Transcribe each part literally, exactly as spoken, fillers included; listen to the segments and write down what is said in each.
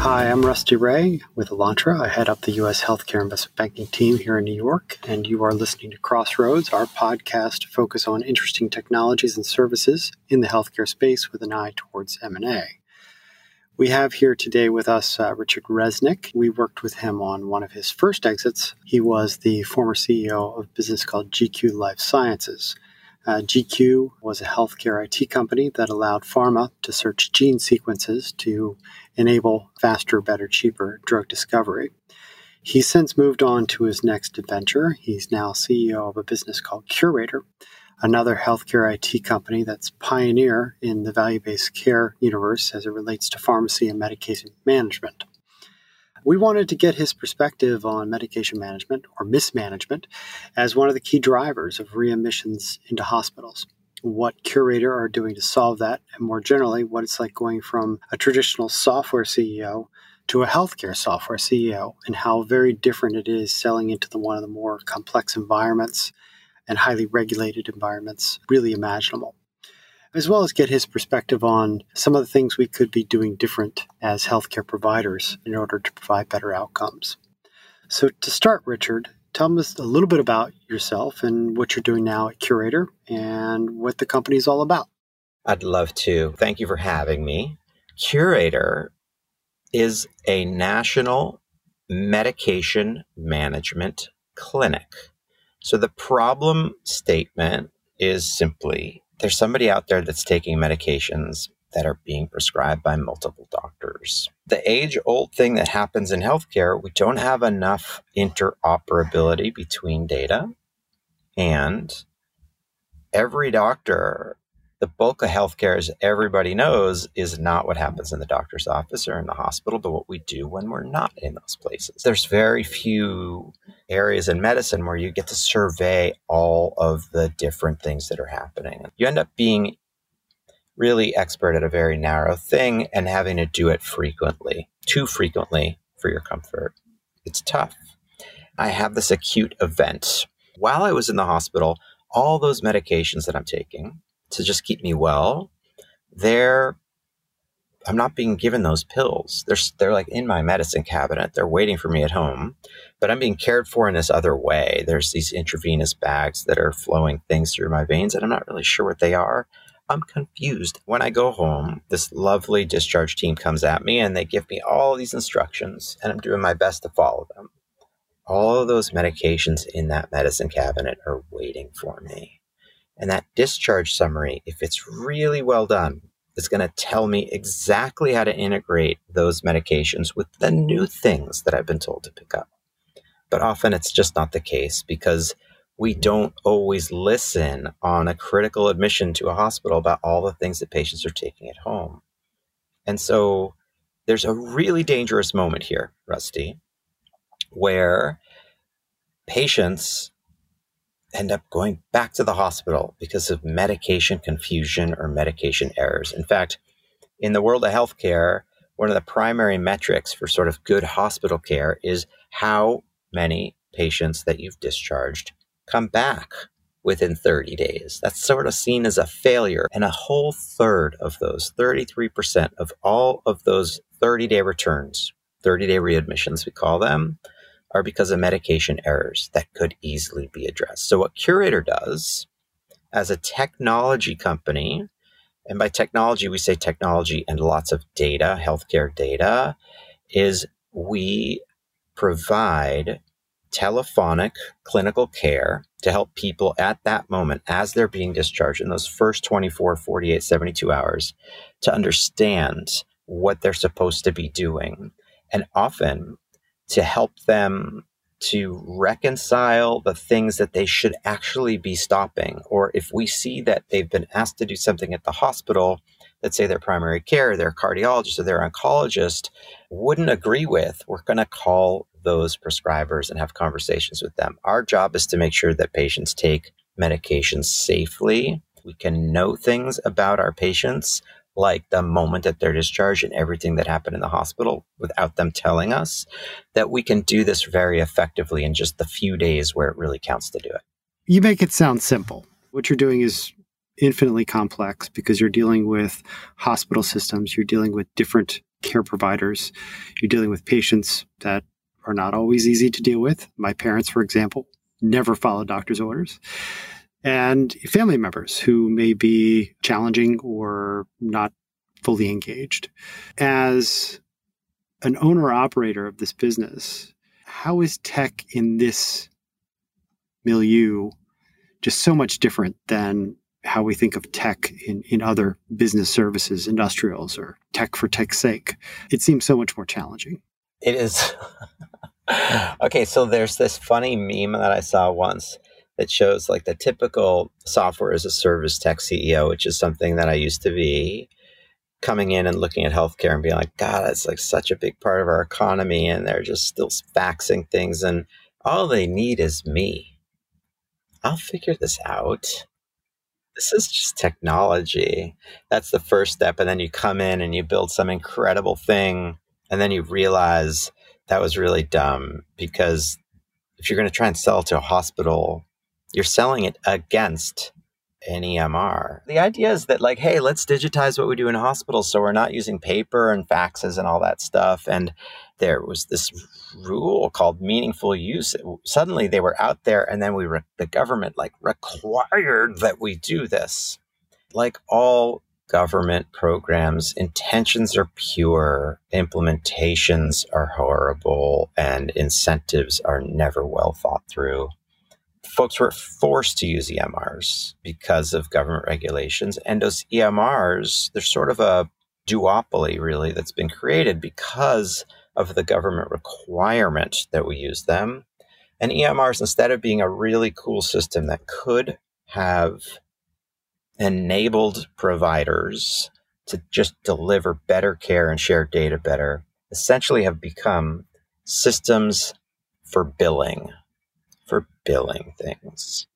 Hi, I'm Rusty Ray with Elantra. I head up the U S Healthcare Investment Banking team here in New York, and you are listening to Crossroads, our podcast to focus on interesting technologies and services in the healthcare space with an eye towards M and A. We have here today with us uh, Richard Reznick. We worked with him on one of his first exits. He was the former C E O of a business called G Q Life Sciences. Uh, G Q was a healthcare I T company that allowed pharma to search gene sequences to enable faster, better, cheaper drug discovery. He's since moved on to his next adventure. He's now C E O of a business called Curator, another healthcare I T company that's pioneer in the value-based care universe as it relates to pharmacy and medication management. We wanted to get his perspective on medication management or mismanagement as one of the key drivers of readmissions into hospitals, what Curator are doing to solve that, and more generally, what it's like going from a traditional software C E O to a healthcare software C E O, and how very different it is selling into the one of the more complex environments and highly regulated environments really imaginable, as well as get his perspective on some of the things we could be doing different as healthcare providers in order to provide better outcomes. So to start, Richard, tell us a little bit about yourself and what you're doing now at Curator and what the company is all about. I'd love to. Thank you for having me. Curator is a national medication management clinic. So the problem statement is simply, there's somebody out there that's taking medications that are being prescribed by multiple doctors. The age-old thing that happens in healthcare, we don't have enough interoperability between data, and every doctor, the bulk of healthcare, as everybody knows, is not what happens in the doctor's office or in the hospital, but what we do when we're not in those places. There's very few areas in medicine where you get to survey all of the different things that are happening. You end up being really expert at a very narrow thing and having to do it frequently, too frequently for your comfort. It's tough. I have this acute event. While I was in the hospital, all those medications that I'm taking to just keep me well, they're, I'm not being given those pills. They're, they're like in my medicine cabinet. They're waiting for me at home, but I'm being cared for in this other way. There's these intravenous bags that are flowing things through my veins, and I'm not really sure what they are. I'm confused. When I go home, this lovely discharge team comes at me and they give me all these instructions, and I'm doing my best to follow them. All of those medications in that medicine cabinet are waiting for me. And that discharge summary, if it's really well done, is going to tell me exactly how to integrate those medications with the new things that I've been told to pick up. But often it's just not the case because we don't always listen on a critical admission to a hospital about all the things that patients are taking at home. And so there's a really dangerous moment here, Rusty, where patients end up going back to the hospital because of medication confusion or medication errors. In fact, in the world of healthcare, one of the primary metrics for sort of good hospital care is how many patients that you've discharged come back within thirty days. That's sort of seen as a failure. And a whole third of those, thirty-three percent of all of those thirty-day returns, thirty-day readmissions, we call them, are because of medication errors that could easily be addressed. So what Curator does as a technology company, and by technology, we say technology and lots of data, healthcare data, is we provide telephonic clinical care to help people at that moment as they're being discharged in those first twenty-four, forty-eight, seventy-two hours to understand what they're supposed to be doing. And often to help them to reconcile the things that they should actually be stopping. Or if we see that they've been asked to do something at the hospital, let's say their primary care, their cardiologist or their oncologist wouldn't agree with, we're going to call those prescribers and have conversations with them. Our job is to make sure that patients take medications safely. We can know things about our patients, like the moment that they're discharged and everything that happened in the hospital without them telling us, that we can do this very effectively in just the few days where it really counts to do it. You make it sound simple. What you're doing is infinitely complex because you're dealing with hospital systems, you're dealing with different care providers. You're dealing with patients that are not always easy to deal with. My parents, for example, never follow doctor's orders. And family members who may be challenging or not fully engaged. As an owner-operator of this business, how is tech in this milieu just so much different than how we think of tech in, in other business services, industrials, or tech for tech's sake? It seems so much more challenging. It is. Okay, so there's this funny meme that I saw once that shows like the typical software as a service tech C E O, which is something that I used to be, coming in and looking at healthcare and being like, God, it's like such a big part of our economy, and they're just still faxing things, and all they need is me. I'll figure this out. This is just technology. That's the first step. And then you come in and you build some incredible thing, and then you realize that was really dumb, because if you're going to try and sell to a hospital, you're selling it against an E M R. The idea is that like, hey, let's digitize what we do in hospitals so we're not using paper and faxes and all that stuff. And there was this rule called meaningful use. Suddenly they were out there, and then we re- the government like required that we do this. Like all government programs, intentions are pure, implementations are horrible, and incentives are never well thought through. Folks were forced to use E M Rs because of government regulations. And those E M Rs, they're sort of a duopoly, really, that's been created because of the government requirement that we use them. And E M Rs, instead of being a really cool system that could have enabled providers to just deliver better care and share data better, essentially have become systems for billing. for billing things.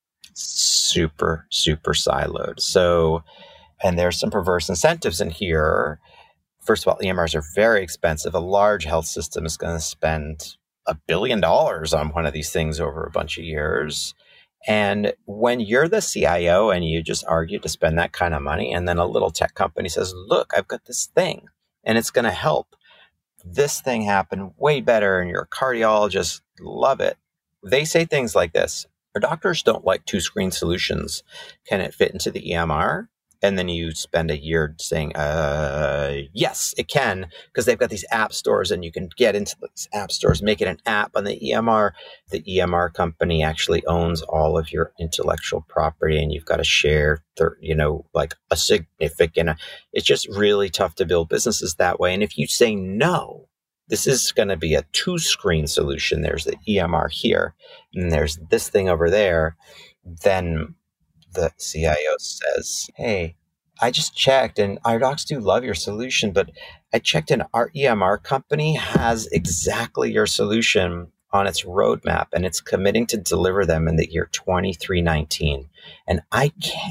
Super, super siloed. So, and there's some perverse incentives in here. First of all, E M Rs are very expensive. A large health system is going to spend a billion dollars on one of these things over a bunch of years. And when you're the C I O and you just argue to spend that kind of money, and then a little tech company says, look, I've got this thing and it's going to help this thing happen way better, and you're a cardiologist, love it. They say things like this: our doctors don't like two screen solutions. Can it fit into the E M R? And then you spend a year saying, uh, yes, it can, because they've got these app stores, and you can get into these app stores, make it an app on the E M R. The E M R company actually owns all of your intellectual property, and you've got to share, thir- you know, like a significant, it's just really tough to build businesses that way. And if you say no, this is going to be a two-screen solution, there's the E M R here, and there's this thing over there, then the C I O says, hey, I just checked, and our docs do love your solution, but I checked, and our E M R company has exactly your solution on its roadmap, and it's committing to deliver them in the year twenty-three nineteen. And I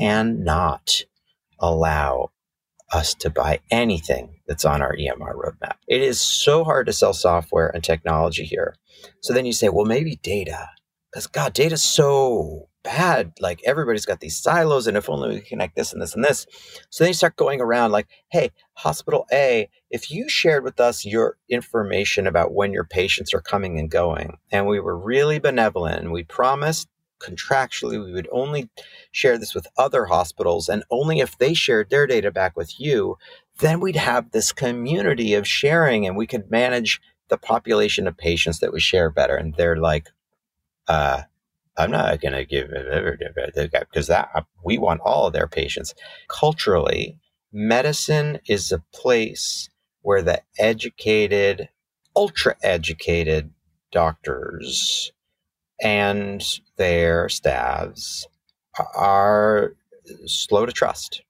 cannot allow us to buy anything that's on our E M R roadmap. It is so hard to sell software and technology here. So then you say, well, maybe data, because God, data's so bad. Like everybody's got these silos, and if only we connect this and this and this. So then you start going around like, hey, hospital A, if you shared with us your information about when your patients are coming and going, and we were really benevolent, and we promised contractually we would only share this with other hospitals, and only if they shared their data back with you, then we'd have this community of sharing, and we could manage the population of patients that we share better. And they're like, uh, I'm not going to give it, because that we want all of their patients. Culturally, medicine is a place where the educated, ultra educated doctors and their staffs are slow to trust,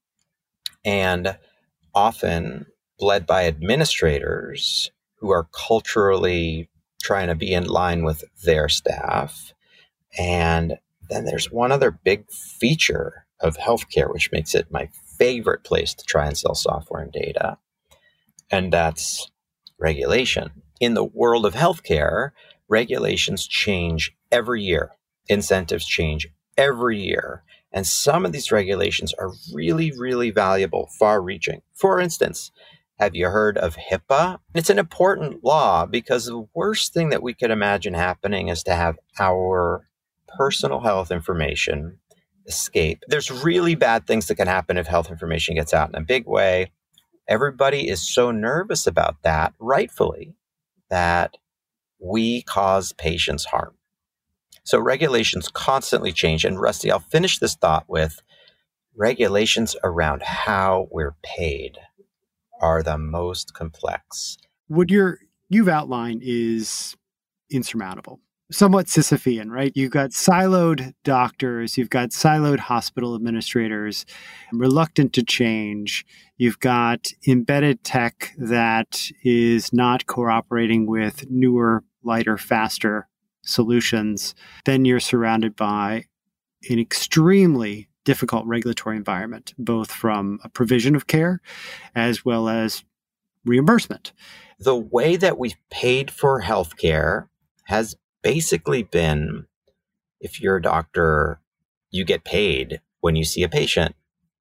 and often led by administrators who are culturally trying to be in line with their staff. And then there's one other big feature of healthcare, which makes it my favorite place to try and sell software and data, and that's regulation. In the world of healthcare, regulations change every year. Incentives change every year. And some of these regulations are really, really valuable, far-reaching. For instance, Have you heard of HIPAA? It's an important law because the worst thing that we could imagine happening is to have our personal health information escape. There's really bad things that can happen if health information gets out in a big way. Everybody is so nervous about that, rightfully, that we cause patients harm. So regulations constantly change. And Rusty, I'll finish this thought with regulations around how we're paid are the most complex. What you're, you've outlined is insurmountable, somewhat Sisyphean, right? You've got siloed doctors, you've got siloed hospital administrators, reluctant to change. You've got embedded tech that is not cooperating with newer, lighter, faster solutions. Then you're surrounded by an extremely difficult regulatory environment, both from a provision of care as well as reimbursement. The way that we've paid for healthcare has basically been, if you're a doctor, you get paid when you see a patient.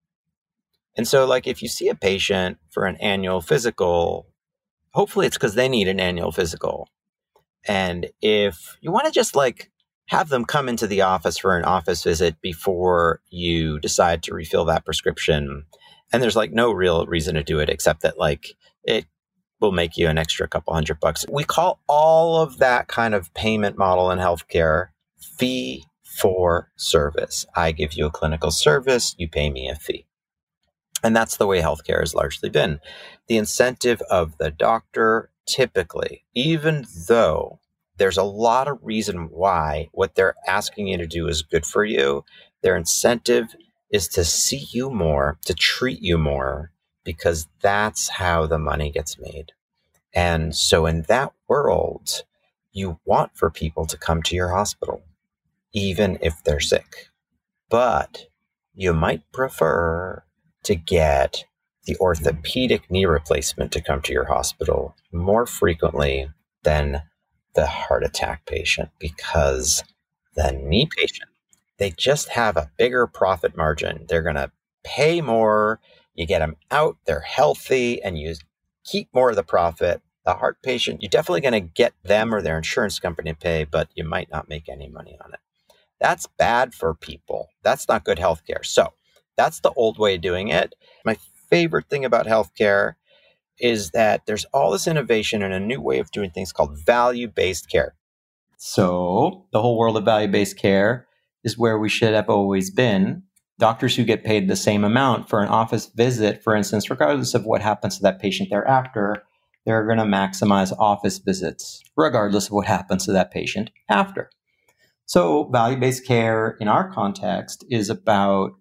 And so, like, if you see a patient for an annual physical, hopefully it's because they need an annual physical. And if you want to just like have them come into the office for an office visit before you decide to refill that prescription, and there's like no real reason to do it except that like it will make you an extra couple hundred bucks. We call all of that kind of payment model in healthcare fee for service. I give you a clinical service, you pay me a fee. And that's the way healthcare has largely been. The incentive of the doctor typically, even though there's a lot of reason why what they're asking you to do is good for you, their incentive is to see you more, to treat you more, because that's how the money gets made. And so in that world, you want for people to come to your hospital, even if they're sick. But you might prefer to get the orthopedic knee replacement to come to your hospital more frequently than the heart attack patient, because the knee patient, they just have a bigger profit margin. They're going to pay more. You get them out, they're healthy, and you keep more of the profit. The heart patient, you're definitely going to get them or their insurance company to pay, but you might not make any money on it. That's bad for people. That's not good healthcare. So that's the old way of doing it. My favorite thing about healthcare is that there's all this innovation and a new way of doing things called value-based care. So the whole world of value-based care is where we should have always been. Doctors who get paid the same amount for an office visit, for instance, regardless of what happens to that patient thereafter, they're going to maximize office visits, regardless of what happens to that patient after. So value-based care in our context is about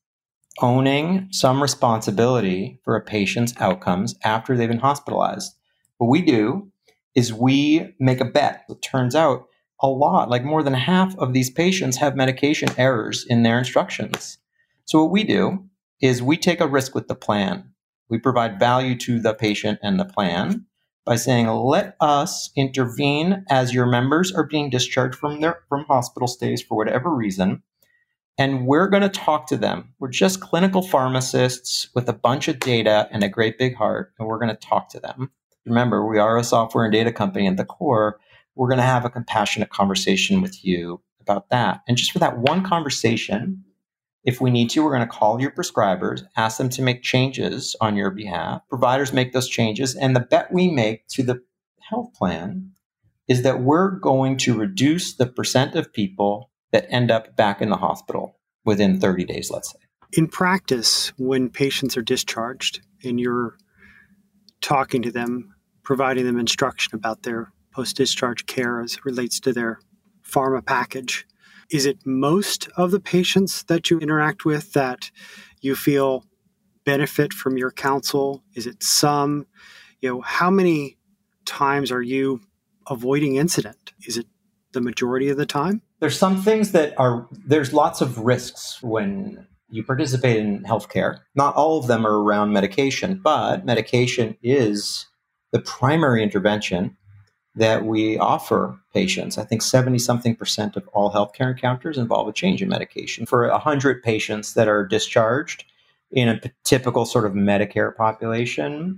owning some responsibility for a patient's outcomes after they've been hospitalized. What we do is we make a bet. It turns out a lot, like more than half of these patients have medication errors in their instructions. So what we do is we take a risk with the plan. We provide value to the patient and the plan by saying, let us intervene as your members are being discharged from their from hospital stays for whatever reason. And we're going to talk to them. We're just clinical pharmacists with a bunch of data and a great big heart, and we're going to talk to them. Remember, we are a software and data company at the core. We're going to have a compassionate conversation with you about that. And just for that one conversation, if we need to, we're going to call your prescribers, ask them to make changes on your behalf. Providers make those changes. And the bet we make to the health plan is that we're going to reduce the percent of people that end up back in the hospital within thirty days, let's say. In practice, when patients are discharged and you're talking to them, providing them instruction about their post-discharge care as it relates to their pharma package, is it most of the patients that you interact with that you feel benefit from your counsel? Is it some? You know, how many times are you avoiding incident? Is it the majority of the time? There's some things that are, there's lots of risks when you participate in healthcare. Not all of them are around medication, but medication is the primary intervention that we offer patients. I think seventy something percent of all healthcare encounters involve a change in medication. For one hundred patients that are discharged in a typical sort of Medicare population,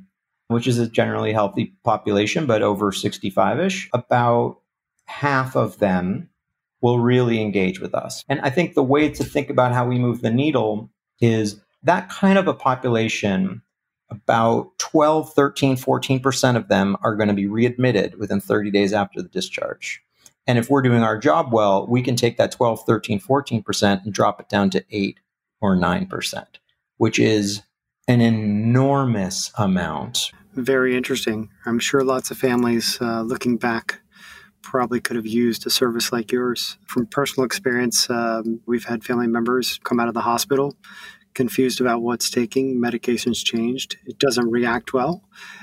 which is a generally healthy population, but over sixty-five-ish, about half of them will really engage with us. And I think the way to think about how we move the needle is that kind of a population, about twelve, thirteen, fourteen percent of them are going to be readmitted within thirty days after the discharge. And if we're doing our job well, we can take that twelve, thirteen, fourteen percent and drop it down to eight or nine percent, which is an enormous amount. Very interesting. I'm sure lots of families uh, looking back probably could have used a service like yours. From personal experience, um, we've had family members come out of the hospital confused about what's taking. Medication's changed. It doesn't react well.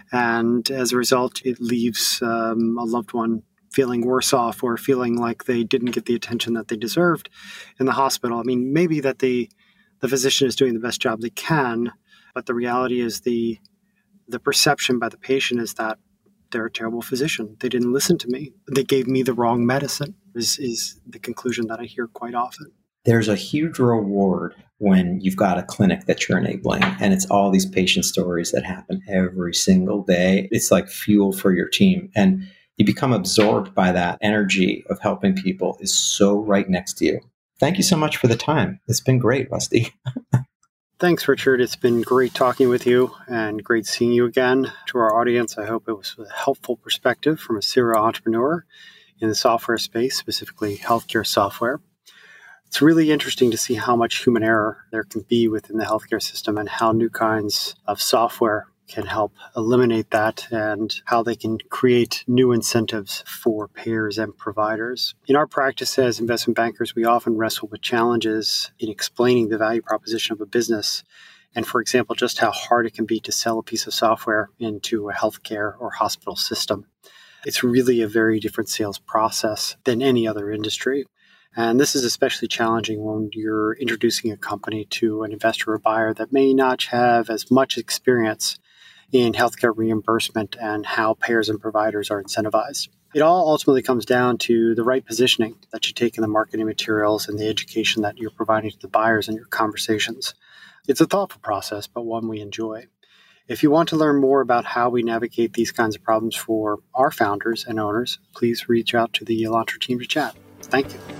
And as a result, it leaves um, a loved one feeling worse off or feeling like they didn't get the attention that they deserved in the hospital. I mean, maybe that the, the physician is doing the best job they can, but the reality is the the perception by the patient is that they're a terrible physician. They didn't listen to me. They gave me the wrong medicine, is, is the conclusion that I hear quite often. There's a huge reward when you've got a clinic that you're enabling, and it's all these patient stories that happen every single day. It's like fuel for your team, and you become absorbed by that energy of helping people is so right next to you. Thank you so much for the time. It's been great, Rusty. Thanks, Richard. It's been great talking with you and great seeing you again. To our audience, I hope it was a helpful perspective from a serial entrepreneur in the software space, specifically healthcare software. It's really interesting to see how much human error there can be within the healthcare system and how new kinds of software can help eliminate that and how they can create new incentives for payers and providers. In our practice as investment bankers, we often wrestle with challenges in explaining the value proposition of a business. And for example, just how hard it can be to sell a piece of software into a healthcare or hospital system. It's really a very different sales process than any other industry. And this is especially challenging when you're introducing a company to an investor or buyer that may not have as much experience in healthcare reimbursement and how payers and providers are incentivized. It all ultimately comes down to the right positioning that you take in the marketing materials and the education that you're providing to the buyers in your conversations. It's a thoughtful process, but one we enjoy. If you want to learn more about how we navigate these kinds of problems for our founders and owners, please reach out to the Elantra team to chat. Thank you.